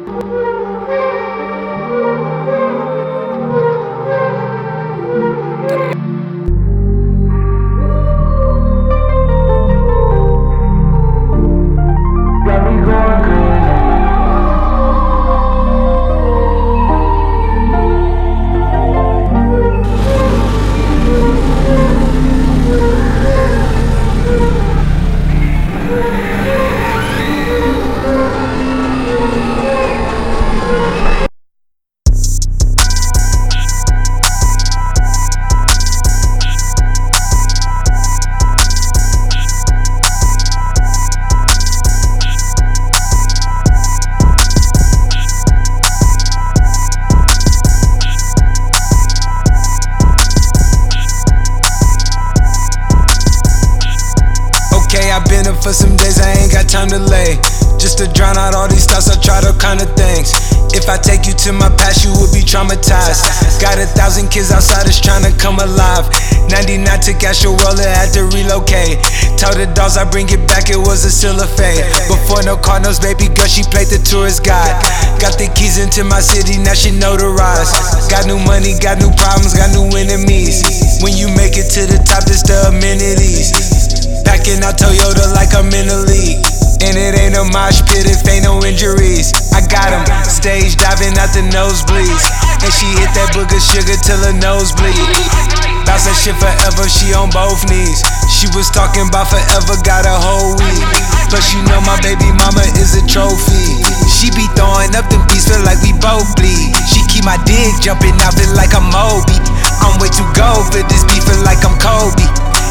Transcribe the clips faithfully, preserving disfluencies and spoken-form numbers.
I've been up for some days, I ain't got time to lay. Just to drown out all these thoughts, I tried all kind of things. If I take you to my past, you will be traumatized. Got a thousand kids outside that's trying to come alive. ninety-nine took Asherola, had to relocate. Told the dolls I bring it back, it was a silver fade. Before no Cardinals, baby girl, she played the tourist guide. Got the keys into my city, now she notarized. Got new money, got new problems, got new enemies. When you make it to the top, it's the amenities. Backing out Toyota like I'm in the league. And it ain't a mosh pit if ain't no injuries. I got him stage diving out the nosebleeds. And she hit that booger sugar till her nose bleed. Bounce that shit forever, she on both knees. She was talking about forever, got a whole week. Plus you know my baby mama is a trophy. She be throwing up them beats, feel like we both bleed. She keep my dick jumping out, feel like I'm Moby. I'm way too gold for this beat, feel like I'm Kobe.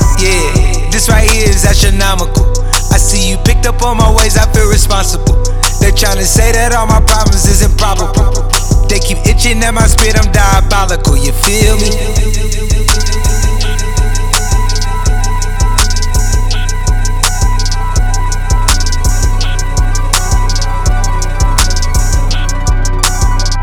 Yeah, this right here is astronomical. I see you picked up on my ways, I feel responsible. They're trying to say that all my problems is improbable. They keep itching at my spit, I'm diabolical, you feel me?